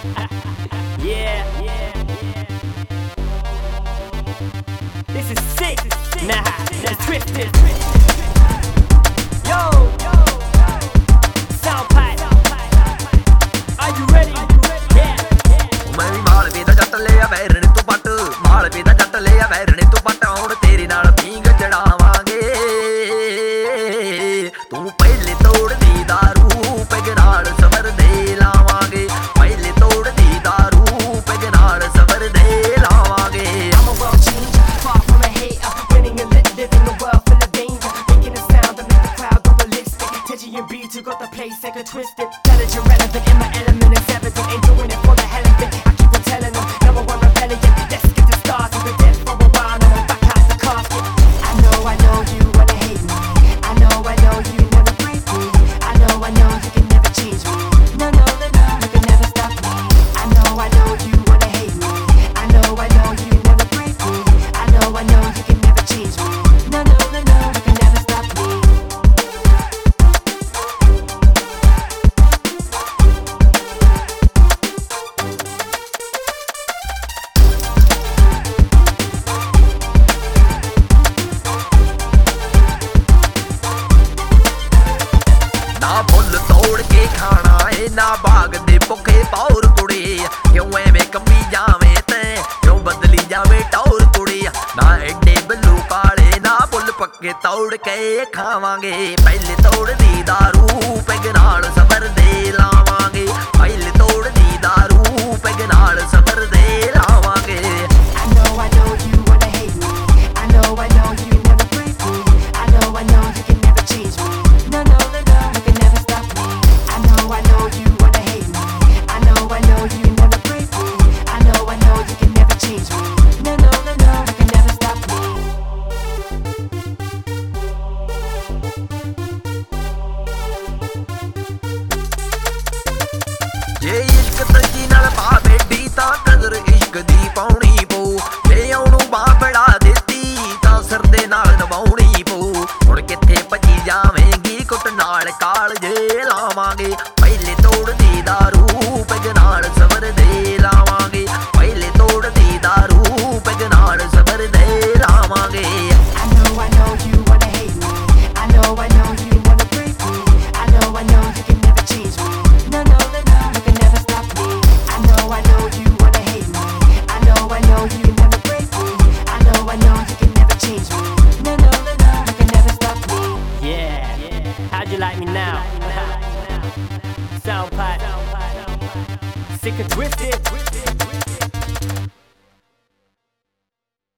Yeah. This is sick. Nah, that's twisted. Yo, sound pipe. Are you ready? Yeah. मैं भी माल भी दा जट लिया वैरने तू पट माल भी दा जट लिया वैरने तू पट हुण तेरे नाल पींग चढ़ावांगे तू पहले तोड़ दी दारू पैग नाल सबर दे लावांगे पहले तोड़ दी दारू पैग नाल सबर दे लावांगे I'm a world changer, far from a hater, winning and living a world full of danger, making a sound that make the crowd go ballistic. Teddy and B2 got the place second twisted. Intelligent, relevant in my element, it's evident. Ain't doing it for the hell of it. I keep on telling them, number one rebellion. Let's get this started. We're dead for a while, now I'm back out the casket. I know you wanna hate me. I know you wanna break me. I know you can never change me. No, you can never stop me. I know you wanna hate me. I know you wanna break me. I know you can never change me. No, you can never stop me. ना फुल तोड़ के खाना है ना बाग दे भुखे पौर कुड़े क्यों एवें कमी जावें तैं क्यों बदली जावे टौर कुड़े ना एडे बल्लू काले ना फुल पक्के तोड़ के खावांगे पहले तोड़ दी दारू पैग नाल सबर दे लावांगे पहले तोड़ दी दारू पैग नाल सबर दे लावांगे I know you wanna hate me. I know you wanna break me. I know you can never change me. No, you can never stop me. I know you wanna hate me. I know you wanna break me. I know you can never change me. No, you can never stop me. ਜੇ ਇਸ਼ਕ ਤਜੀ ਨਾਲ ਪਾ ਬੈਠੀ ਤਾਂ ਕਦਰ ਇਸ਼ਕ ਦੀ ਪਾਉਣੀ ਪਊ ਜੇ ਉਹਨੂੰ ਬਾਹ ਬੜਾ ਦਿੱਤੀ ਤਾਂ ਸਿਰ ਦੇ ਨਾਲ ਨਵਾਉਣੀ ਪਊ ਹੁਣ ਕਿੱਥੇ ਭੱਜੀ ਜਾਵੇਂਗੀ ਕੁੱਟ ਨਾਲ ਕਾਲ ਜੇ ਲਾਵਾਂਗੇ ਪਹਿਲੇ ਤੋੜ ਦੀ ਦਾਰੂ ਪੈਗ ਨਾਲ ਸਬਰ ਦੇ ਲਾਵਾਂਗੇ ਪਹਿਲੇ ਤੋੜ ਦੀ ਦਾਰੂ ਪੈਗ ਨਾਲ ਸਬਰ ਦੇ ਲਾਵਾਂਗੇ I know you wanna hate me. I know you wanna break me. I know you can never change me. No, you can never stop me. I know you wanna hate me. I know you wanna break me. I know you can never change me. No, you can never stop me. Yeah. How'd you like me now? Sound pipe. Sick and twisted.